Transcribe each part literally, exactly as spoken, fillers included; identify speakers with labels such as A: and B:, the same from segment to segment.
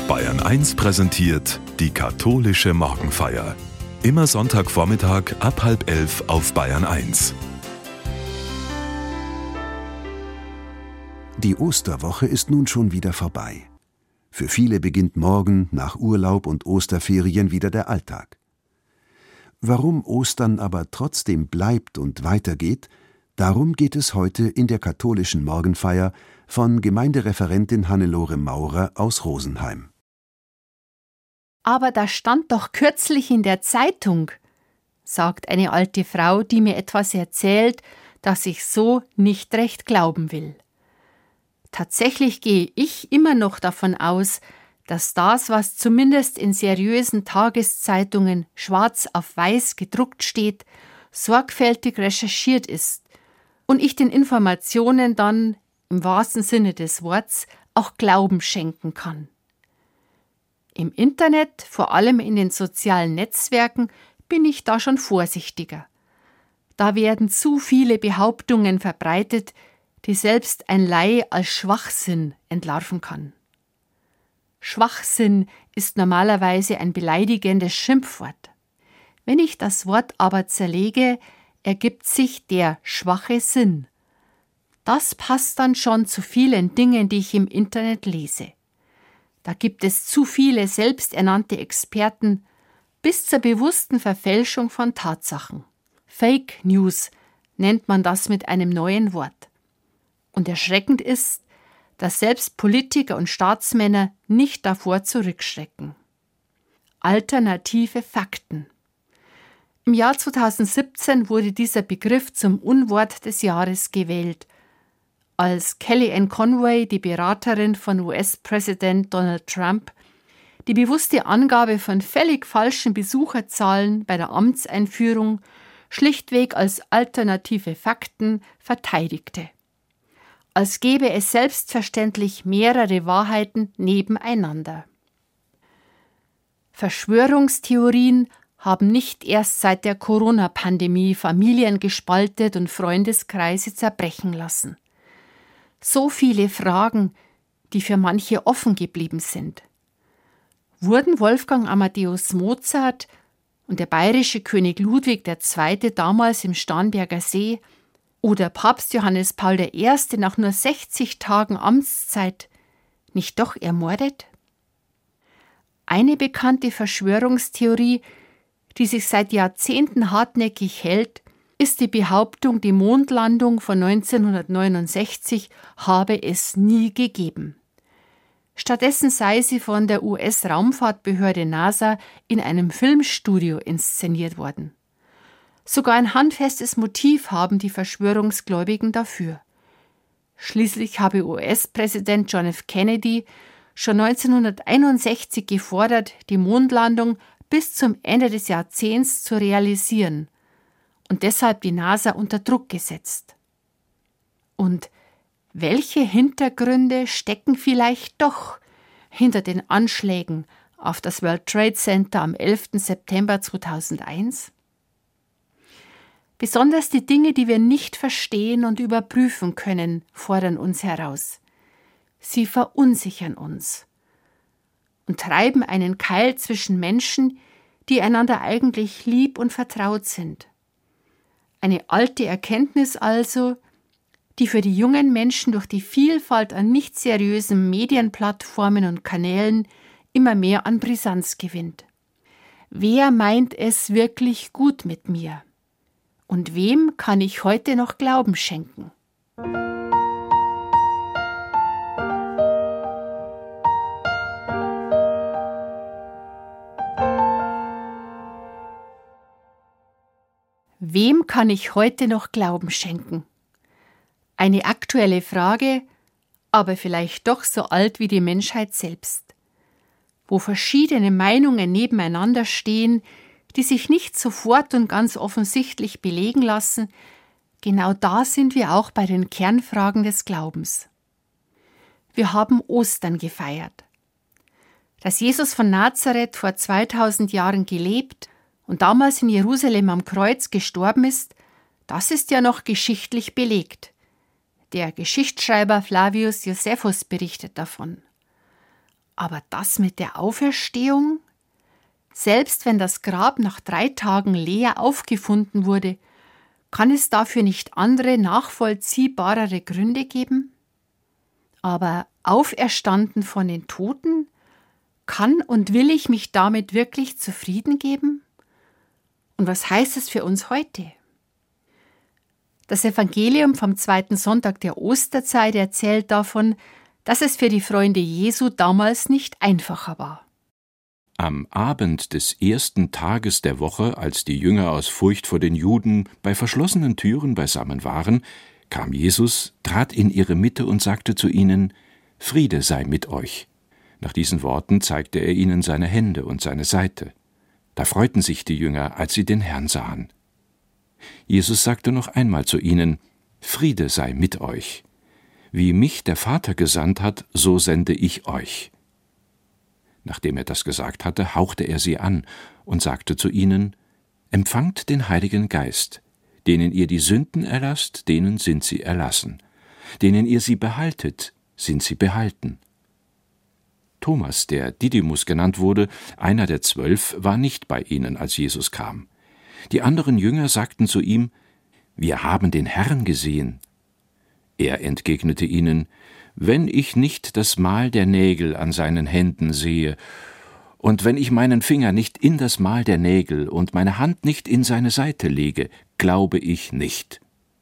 A: Bayern eins präsentiert die katholische Morgenfeier. Immer Sonntagvormittag ab halb elf auf Bayern eins.
B: Die Osterwoche ist nun schon wieder vorbei. Für viele beginnt morgen nach Urlaub und Osterferien wieder der Alltag. Warum Ostern aber trotzdem bleibt und weitergeht, darum geht es heute in der katholischen Morgenfeier von Gemeindereferentin Hannelore Maurer aus Rosenheim.
C: Aber da stand doch kürzlich in der Zeitung, sagt eine alte Frau, die mir etwas erzählt, das ich so nicht recht glauben will. Tatsächlich gehe ich immer noch davon aus, dass das, was zumindest in seriösen Tageszeitungen schwarz auf weiß gedruckt steht, sorgfältig recherchiert ist und ich den Informationen dann, im wahrsten Sinne des Wortes, auch Glauben schenken kann. Im Internet, vor allem in den sozialen Netzwerken, bin ich da schon vorsichtiger. Da werden zu viele Behauptungen verbreitet, die selbst ein Laie als Schwachsinn entlarven kann. Schwachsinn ist normalerweise ein beleidigendes Schimpfwort. Wenn ich das Wort aber zerlege, ergibt sich der schwache Sinn. Das passt dann schon zu vielen Dingen, die ich im Internet lese. Da gibt es zu viele selbsternannte Experten bis zur bewussten Verfälschung von Tatsachen. Fake News nennt man das mit einem neuen Wort. Und erschreckend ist, dass selbst Politiker und Staatsmänner nicht davor zurückschrecken. Alternative Fakten. Im Jahr zweitausendsiebzehn wurde dieser Begriff zum Unwort des Jahres gewählt, als Kellyanne Conway, die Beraterin von U S-Präsident Donald Trump, die bewusste Angabe von völlig falschen Besucherzahlen bei der Amtseinführung schlichtweg als alternative Fakten verteidigte. Als gäbe es selbstverständlich mehrere Wahrheiten nebeneinander. Verschwörungstheorien haben nicht erst seit der Corona-Pandemie Familien gespaltet und Freundeskreise zerbrechen lassen. So viele Fragen, die für manche offen geblieben sind. Wurden Wolfgang Amadeus Mozart und der bayerische König Ludwig der Zweite damals im Starnberger See oder Papst Johannes Paul der Erste nach nur sechzig Tagen Amtszeit nicht doch ermordet? Eine bekannte Verschwörungstheorie, die sich seit Jahrzehnten hartnäckig hält, ist die Behauptung, die Mondlandung von neunzehnhundertneunundsechzig habe es nie gegeben. Stattdessen sei sie von der U S-Raumfahrtbehörde NASA in einem Filmstudio inszeniert worden. Sogar ein handfestes Motiv haben die Verschwörungsgläubigen dafür. Schließlich habe U S-Präsident John F. Kennedy schon neunzehnhunderteinundsechzig gefordert, die Mondlandung bis zum Ende des Jahrzehnts zu realisieren und deshalb die NASA unter Druck gesetzt. Und welche Hintergründe stecken vielleicht doch hinter den Anschlägen auf das World Trade Center am elften September zweitausendeins? Besonders die Dinge, die wir nicht verstehen und überprüfen können, fordern uns heraus. Sie verunsichern uns und treiben einen Keil zwischen Menschen, die einander eigentlich lieb und vertraut sind. Eine alte Erkenntnis also, die für die jungen Menschen durch die Vielfalt an nicht seriösen Medienplattformen und Kanälen immer mehr an Brisanz gewinnt. Wer meint es wirklich gut mit mir? Und wem kann ich heute noch Glauben schenken? Wem kann ich heute noch Glauben schenken? Eine aktuelle Frage, aber vielleicht doch so alt wie die Menschheit selbst. Wo verschiedene Meinungen nebeneinander stehen, die sich nicht sofort und ganz offensichtlich belegen lassen, genau da sind wir auch bei den Kernfragen des Glaubens. Wir haben Ostern gefeiert. Dass Jesus von Nazareth vor zweitausend Jahren gelebt und damals in Jerusalem am Kreuz gestorben ist, das ist ja noch geschichtlich belegt. Der Geschichtsschreiber Flavius Josephus berichtet davon. Aber das mit der Auferstehung? Selbst wenn das Grab nach drei Tagen leer aufgefunden wurde, kann es dafür nicht andere, nachvollziehbarere Gründe geben? Aber auferstanden von den Toten? Kann und will ich mich damit wirklich zufrieden geben? Und was heißt es für uns heute? Das Evangelium vom zweiten Sonntag der Osterzeit erzählt davon, dass es für die Freunde Jesu damals nicht einfacher war.
D: Am Abend des ersten Tages der Woche, als die Jünger aus Furcht vor den Juden bei verschlossenen Türen beisammen waren, kam Jesus, trat in ihre Mitte und sagte zu ihnen: Friede sei mit euch. Nach diesen Worten zeigte er ihnen seine Hände und seine Seite. Da freuten sich die Jünger, als sie den Herrn sahen. Jesus sagte noch einmal zu ihnen: Friede sei mit euch. Wie mich der Vater gesandt hat, so sende ich euch. Nachdem er das gesagt hatte, hauchte er sie an und sagte zu ihnen: Empfangt den Heiligen Geist. Denen ihr die Sünden erlasst, denen sind sie erlassen. Denen ihr sie behaltet, sind sie behalten. Thomas, der Didymus genannt wurde, einer der zwölf, war nicht bei ihnen, als Jesus kam. Die anderen Jünger sagten zu ihm: Wir haben den Herrn gesehen. Er entgegnete ihnen: Wenn ich nicht das Mal der Nägel an seinen Händen sehe, und wenn ich meinen Finger nicht in das Mal der Nägel und meine Hand nicht in seine Seite lege, glaube ich nicht.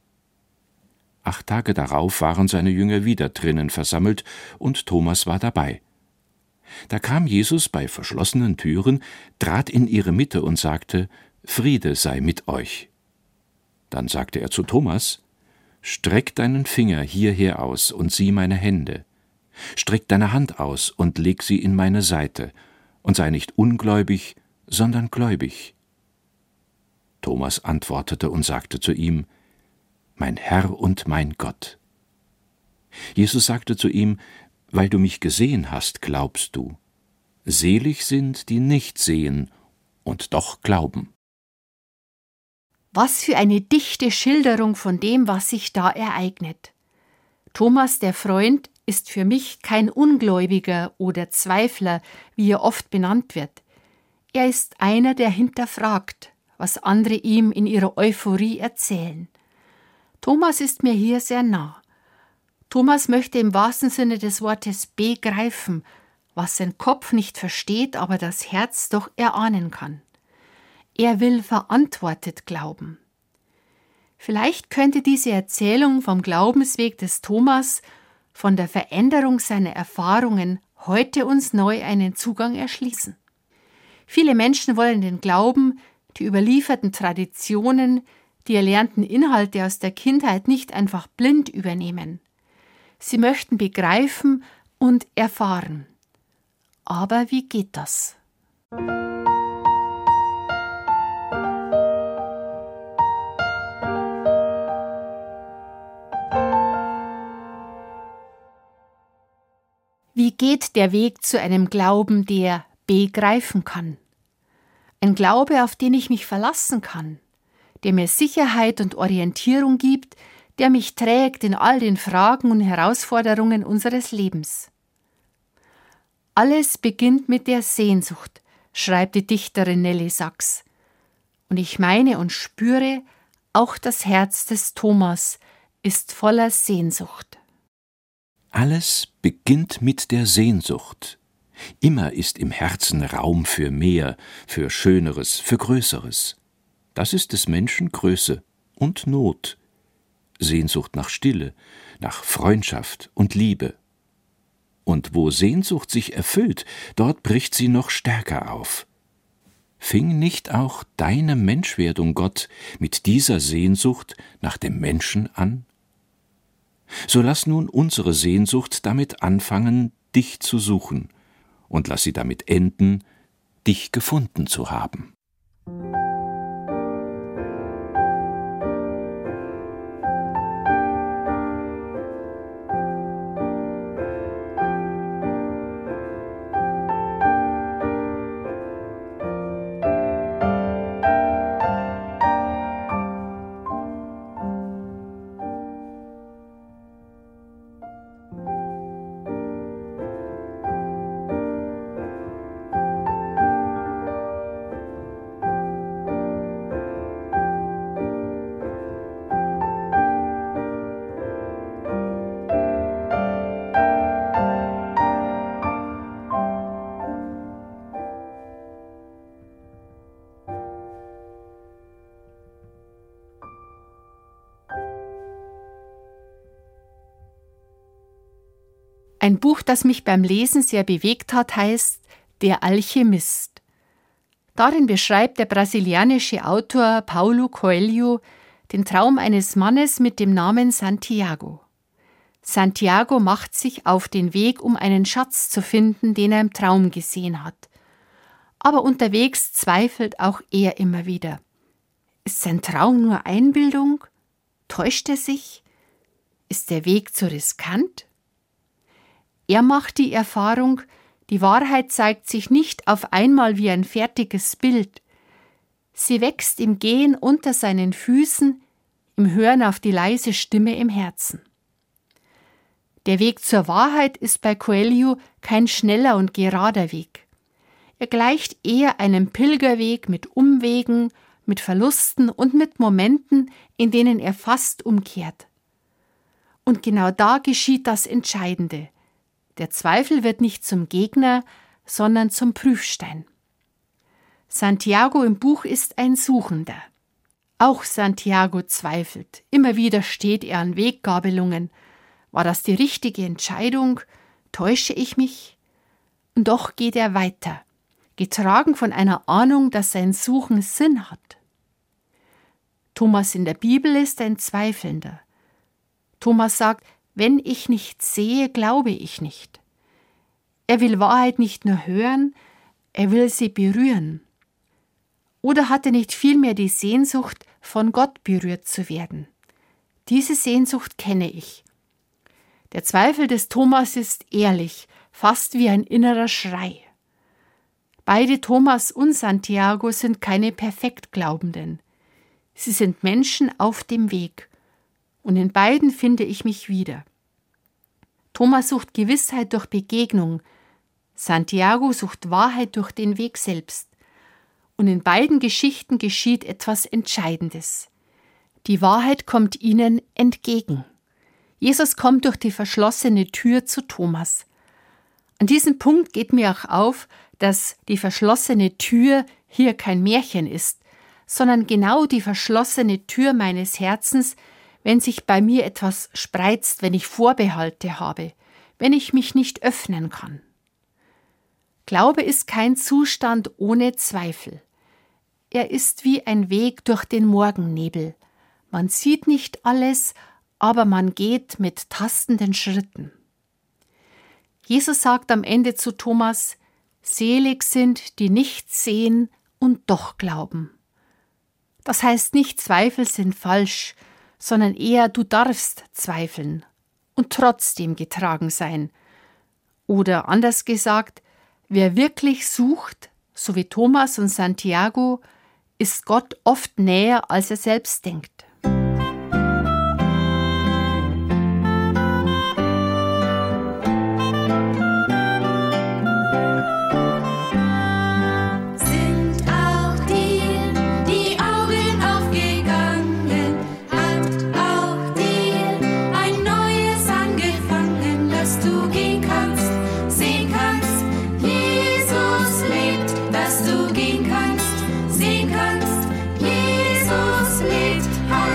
D: Acht Tage darauf waren seine Jünger wieder drinnen versammelt, und Thomas war dabei. Da kam Jesus bei verschlossenen Türen, trat in ihre Mitte und sagte: Friede sei mit euch. Dann sagte er zu Thomas: Streck deinen Finger hierher aus und sieh meine Hände. Streck deine Hand aus und leg sie in meine Seite, und sei nicht ungläubig, sondern gläubig. Thomas antwortete und sagte zu ihm: Mein Herr und mein Gott. Jesus sagte zu ihm: Weil du mich gesehen hast, glaubst du. Selig sind, die nicht sehen und doch glauben.
C: Was für eine dichte Schilderung von dem, was sich da ereignet. Thomas, der Freund, ist für mich kein Ungläubiger oder Zweifler, wie er oft benannt wird. Er ist einer, der hinterfragt, was andere ihm in ihrer Euphorie erzählen. Thomas ist mir hier sehr nah. Thomas möchte im wahrsten Sinne des Wortes begreifen, was sein Kopf nicht versteht, aber das Herz doch erahnen kann. Er will verantwortet glauben. Vielleicht könnte diese Erzählung vom Glaubensweg des Thomas, von der Veränderung seiner Erfahrungen heute uns neu einen Zugang erschließen. Viele Menschen wollen den Glauben, die überlieferten Traditionen, die erlernten Inhalte aus der Kindheit nicht einfach blind übernehmen. Sie möchten begreifen und erfahren. Aber wie geht das? Wie geht der Weg zu einem Glauben, der begreifen kann? Ein Glaube, auf den ich mich verlassen kann, der mir Sicherheit und Orientierung gibt, der mich trägt in all den Fragen und Herausforderungen unseres Lebens. Alles beginnt mit der Sehnsucht, schreibt die Dichterin Nelly Sachs. Und ich meine und spüre, auch das Herz des Thomas ist voller Sehnsucht.
D: Alles beginnt mit der Sehnsucht. Immer ist im Herzen Raum für mehr, für Schöneres, für Größeres. Das ist des Menschen Größe und Not. Sehnsucht nach Stille, nach Freundschaft und Liebe. Und wo Sehnsucht sich erfüllt, dort bricht sie noch stärker auf. Fing nicht auch deine Menschwerdung, Gott, mit dieser Sehnsucht nach dem Menschen an? So lass nun unsere Sehnsucht damit anfangen, dich zu suchen, und lass sie damit enden, dich gefunden zu haben.
C: Ein Buch, das mich beim Lesen sehr bewegt hat, heißt Der Alchemist. Darin beschreibt der brasilianische Autor Paulo Coelho den Traum eines Mannes mit dem Namen Santiago. Santiago macht sich auf den Weg, um einen Schatz zu finden, den er im Traum gesehen hat. Aber unterwegs zweifelt auch er immer wieder. Ist sein Traum nur Einbildung? Täuscht er sich? Ist der Weg zu riskant? Er macht die Erfahrung, die Wahrheit zeigt sich nicht auf einmal wie ein fertiges Bild. Sie wächst im Gehen unter seinen Füßen, im Hören auf die leise Stimme im Herzen. Der Weg zur Wahrheit ist bei Coelho kein schneller und gerader Weg. Er gleicht eher einem Pilgerweg mit Umwegen, mit Verlusten und mit Momenten, in denen er fast umkehrt. Und genau da geschieht das Entscheidende. Der Zweifel wird nicht zum Gegner, sondern zum Prüfstein. Santiago im Buch ist ein Suchender. Auch Santiago zweifelt. Immer wieder steht er an Weggabelungen. War das die richtige Entscheidung? Täusche ich mich? Und doch geht er weiter, getragen von einer Ahnung, dass sein Suchen Sinn hat. Thomas in der Bibel ist ein Zweifelnder. Thomas sagt, wenn ich nicht sehe, glaube ich nicht. Er will Wahrheit nicht nur hören, er will sie berühren. Oder hat er nicht vielmehr die Sehnsucht, von Gott berührt zu werden? Diese Sehnsucht kenne ich. Der Zweifel des Thomas ist ehrlich, fast wie ein innerer Schrei. Beide Thomas und Santiago sind keine Perfektglaubenden. Sie sind Menschen auf dem Weg. Und in beiden finde ich mich wieder. Thomas sucht Gewissheit durch Begegnung, Santiago sucht Wahrheit durch den Weg selbst. Und in beiden Geschichten geschieht etwas Entscheidendes. Die Wahrheit kommt ihnen entgegen. Jesus kommt durch die verschlossene Tür zu Thomas. An diesem Punkt geht mir auch auf, dass die verschlossene Tür hier kein Märchen ist, sondern genau die verschlossene Tür meines Herzens, wenn sich bei mir etwas spreizt, wenn ich Vorbehalte habe, wenn ich mich nicht öffnen kann. Glaube ist kein Zustand ohne Zweifel. Er ist wie ein Weg durch den Morgennebel. Man sieht nicht alles, aber man geht mit tastenden Schritten. Jesus sagt am Ende zu Thomas, selig sind, die nichts sehen und doch glauben. Das heißt nicht, Zweifel sind falsch, sondern eher, du darfst zweifeln und trotzdem getragen sein. Oder anders gesagt, wer wirklich sucht, so wie Thomas und Santiago, ist Gott oft näher, als er selbst denkt.
E: Dass du gehen kannst, sehen kannst, Jesus lebt.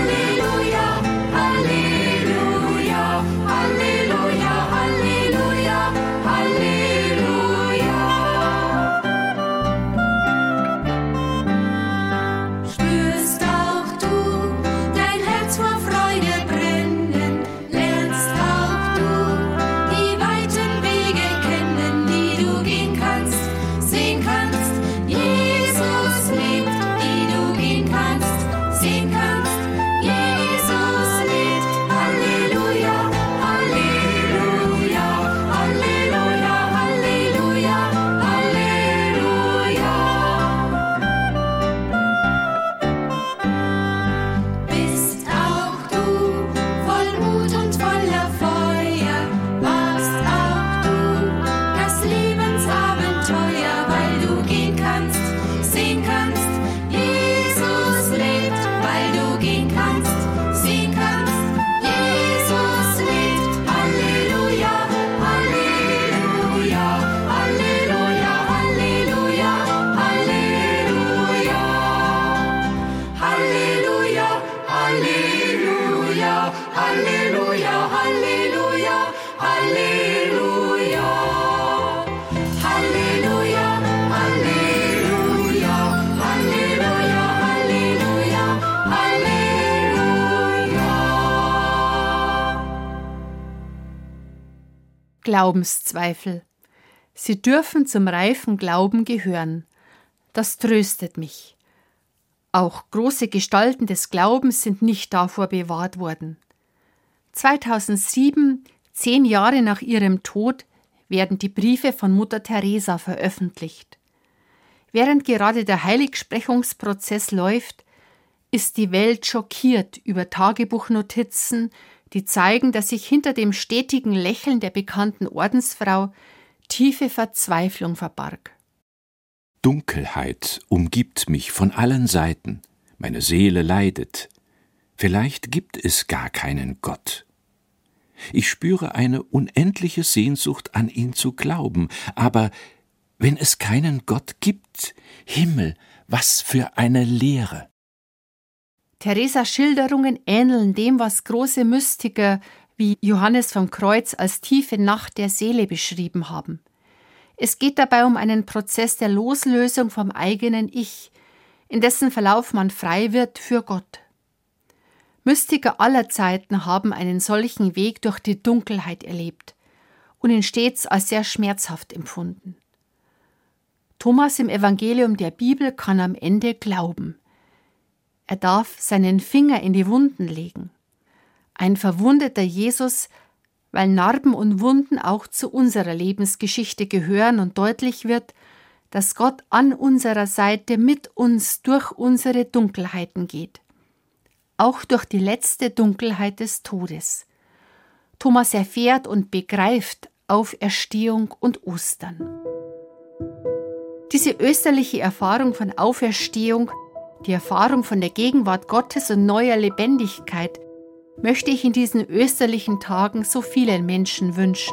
C: Glaubenszweifel. Sie dürfen zum reifen Glauben gehören. Das tröstet mich. Auch große Gestalten des Glaubens sind nicht davor bewahrt worden. zweitausendsieben, zehn Jahre nach ihrem Tod, werden die Briefe von Mutter Teresa veröffentlicht. Während gerade der Heiligsprechungsprozess läuft, ist die Welt schockiert über Tagebuchnotizen, die zeigen, dass sich hinter dem stetigen Lächeln der bekannten Ordensfrau tiefe Verzweiflung verbarg.
D: Dunkelheit umgibt mich von allen Seiten, meine Seele leidet. Vielleicht gibt es gar keinen Gott. Ich spüre eine unendliche Sehnsucht, an ihn zu glauben, aber wenn es keinen Gott gibt, Himmel, was für eine Leere!
C: Theresas Schilderungen ähneln dem, was große Mystiker wie Johannes vom Kreuz als tiefe Nacht der Seele beschrieben haben. Es geht dabei um einen Prozess der Loslösung vom eigenen Ich, in dessen Verlauf man frei wird für Gott. Mystiker aller Zeiten haben einen solchen Weg durch die Dunkelheit erlebt und ihn stets als sehr schmerzhaft empfunden. Thomas im Evangelium der Bibel kann am Ende glauben. Er darf seinen Finger in die Wunden legen. Ein verwundeter Jesus, weil Narben und Wunden auch zu unserer Lebensgeschichte gehören und deutlich wird, dass Gott an unserer Seite mit uns durch unsere Dunkelheiten geht. Auch durch die letzte Dunkelheit des Todes. Thomas erfährt und begreift Auferstehung und Ostern. Diese österliche Erfahrung von Auferstehung, die Erfahrung von der Gegenwart Gottes und neuer Lebendigkeit, möchte ich in diesen österlichen Tagen so vielen Menschen wünschen.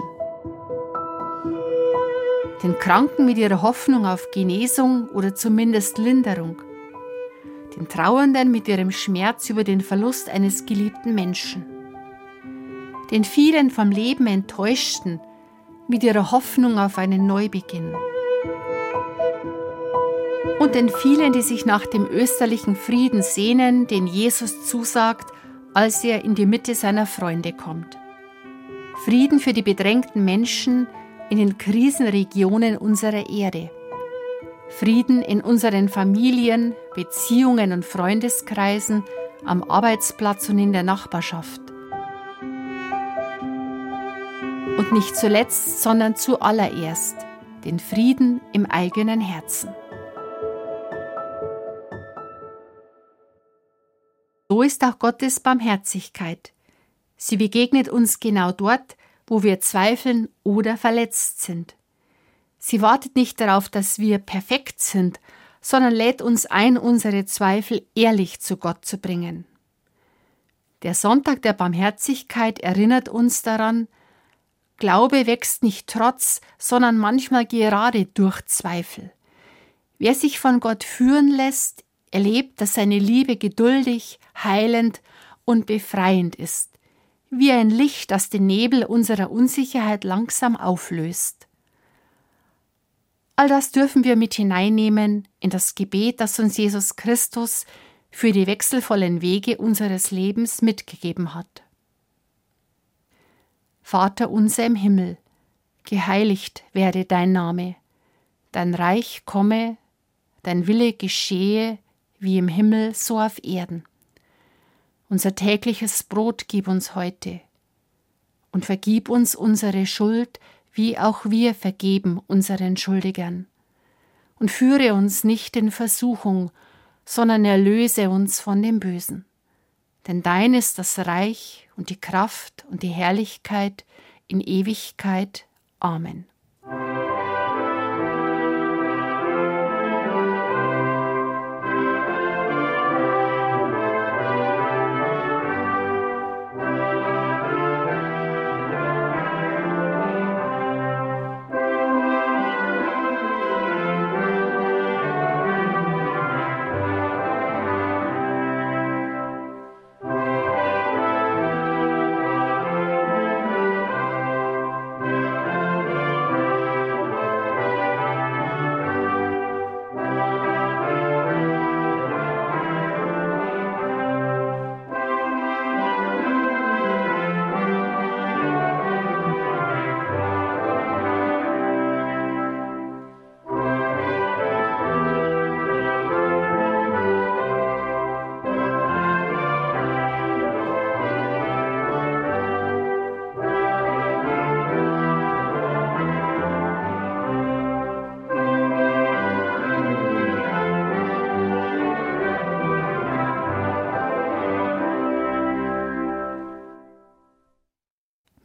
C: Den Kranken mit ihrer Hoffnung auf Genesung oder zumindest Linderung. Den Trauernden mit ihrem Schmerz über den Verlust eines geliebten Menschen. Den vielen vom Leben Enttäuschten mit ihrer Hoffnung auf einen Neubeginn. Und den vielen, die sich nach dem österlichen Frieden sehnen, den Jesus zusagt, als er in die Mitte seiner Freunde kommt. Frieden für die bedrängten Menschen in den Krisenregionen unserer Erde. Frieden in unseren Familien, Beziehungen und Freundeskreisen, am Arbeitsplatz und in der Nachbarschaft. Und nicht zuletzt, sondern zuallererst den Frieden im eigenen Herzen. So ist auch Gottes Barmherzigkeit. Sie begegnet uns genau dort, wo wir zweifeln oder verletzt sind. Sie wartet nicht darauf, dass wir perfekt sind, sondern lädt uns ein, unsere Zweifel ehrlich zu Gott zu bringen. Der Sonntag der Barmherzigkeit erinnert uns daran, Glaube wächst nicht trotz, sondern manchmal gerade durch Zweifel. Wer sich von Gott führen lässt, erlebt, dass seine Liebe geduldig, heilend und befreiend ist, wie ein Licht, das den Nebel unserer Unsicherheit langsam auflöst. All das dürfen wir mit hineinnehmen in das Gebet, das uns Jesus Christus für die wechselvollen Wege unseres Lebens mitgegeben hat. Vater unser im Himmel, geheiligt werde dein Name, dein Reich komme, dein Wille geschehe, wie im Himmel, so auf Erden. Unser tägliches Brot gib uns heute und vergib uns unsere Schuld, wie auch wir vergeben unseren Schuldigern. Und führe uns nicht in Versuchung, sondern erlöse uns von dem Bösen. Denn dein ist das Reich und die Kraft und die Herrlichkeit in Ewigkeit. Amen.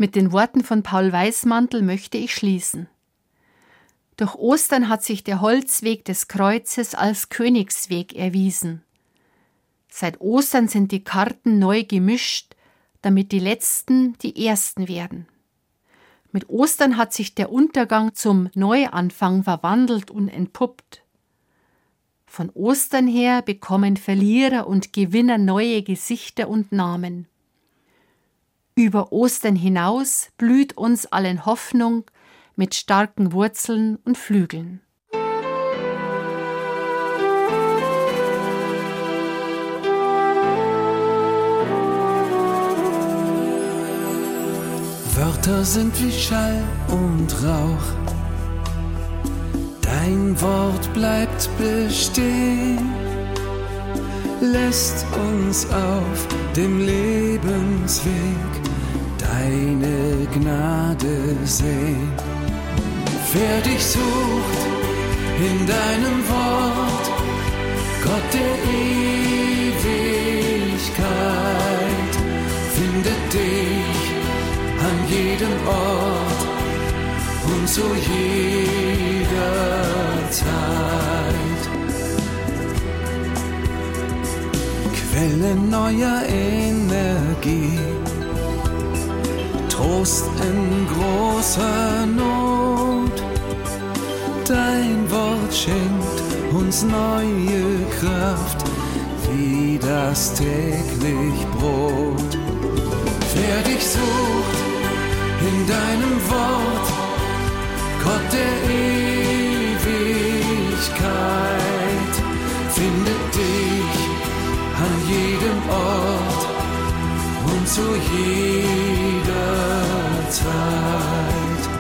C: Mit den Worten von Paul Weismantel möchte ich schließen. Durch Ostern hat sich der Holzweg des Kreuzes als Königsweg erwiesen. Seit Ostern sind die Karten neu gemischt, damit die Letzten die Ersten werden. Mit Ostern hat sich der Untergang zum Neuanfang verwandelt und entpuppt. Von Ostern her bekommen Verlierer und Gewinner neue Gesichter und Namen. Über Ostern hinaus blüht uns allen Hoffnung mit starken Wurzeln und Flügeln.
E: Wörter sind wie Schall und Rauch, dein Wort bleibt bestehen, lässt uns auf dem Lebensweg deine Gnade sehen. Wer dich sucht in deinem Wort, Gott der Ewigkeit, findet dich an jedem Ort und zu jeder Zeit. Quelle neuer Energie, Trost in großer Not. Dein Wort schenkt uns neue Kraft, wie das täglich Brot. Wer dich sucht in deinem Wort, Gott der Ewigkeit, findet dich an jedem Ort und zu jeder Zeit.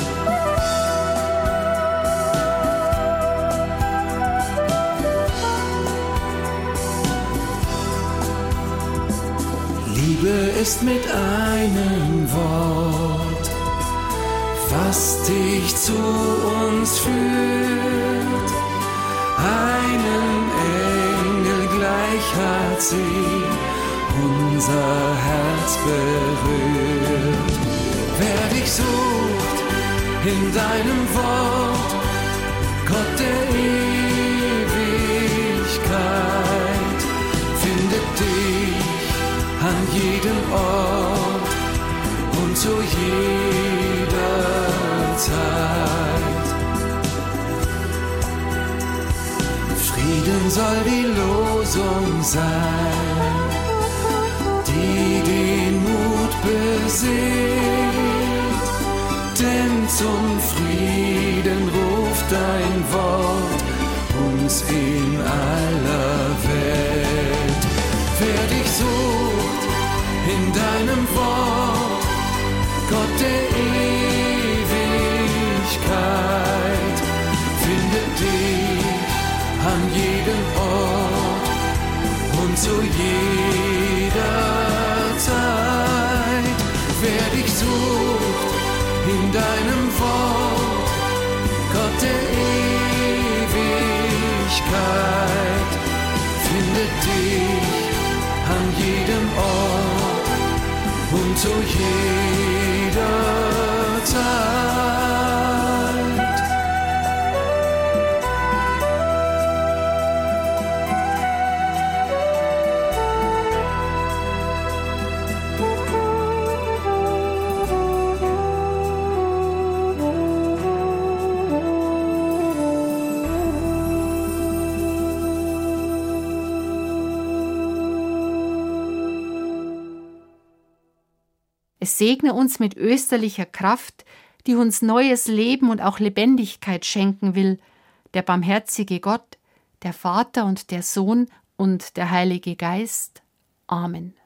E: Liebe ist mit einem Wort, was dich zu uns führt. Einem Engel gleich hat sie unser Herz berührt. Wer dich sucht in deinem Wort, Gott der Ewigkeit, findet dich an jedem Ort und zu jeder Zeit. Frieden soll die Losung sein, die den Mut beseelt, denn zum Frieden ruft dein Wort uns in aller Welt. Wer dich sucht in deinem Wort, Gott der Ewigkeit, findet dich an jedem Ort und zu jeder Zeit. Wer dich sucht in deinem Wort, Gott der Ewigkeit, findet dich an jedem Ort und zu jeder Zeit.
C: Es segne uns mit österlicher Kraft, die uns neues Leben und auch Lebendigkeit schenken will, der barmherzige Gott, der Vater und der Sohn und der Heilige Geist. Amen.